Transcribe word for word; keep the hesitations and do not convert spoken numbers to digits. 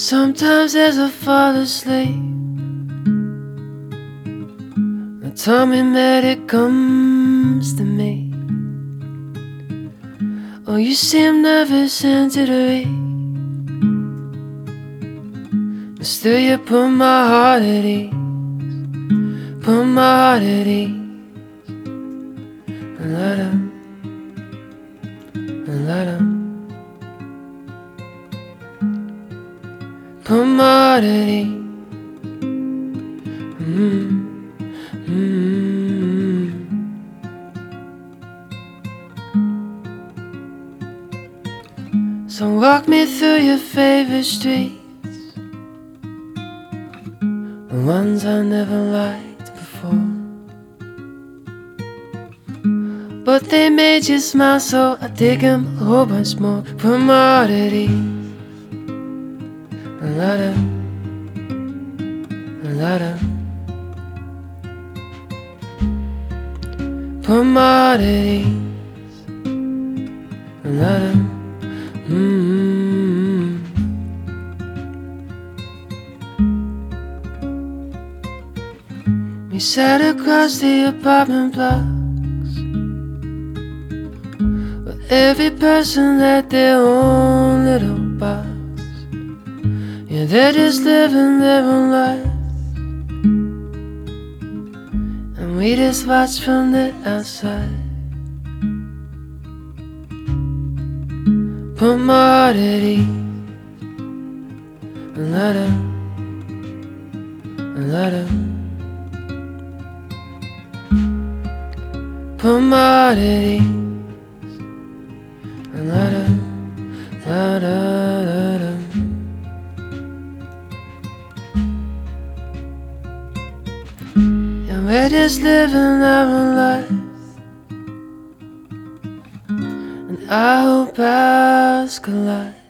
Sometimes as I fall asleep, the tummy medic comes to me. Oh, you seem nervous and jittery, but still you put my heart at ease, put my heart at ease. And let him, and let him put my heart at ease. Mm-hmm. Mm-hmm. So walk me through your favorite streets, the ones I never liked before, but they made you smile, so I dig them a whole bunch more. Put my heart at ease, and let him, and let him put my heart at ease, and let him. Mm-hmm. We sat across the apartment blocks, where every person had their own little box. Yeah, they're just living their own life, and we just watch from the outside. Put my heart at ease, and let him, and let him put my heart at ease, and let him, let him, let him. And we're just living our own life, and I hope ours collide.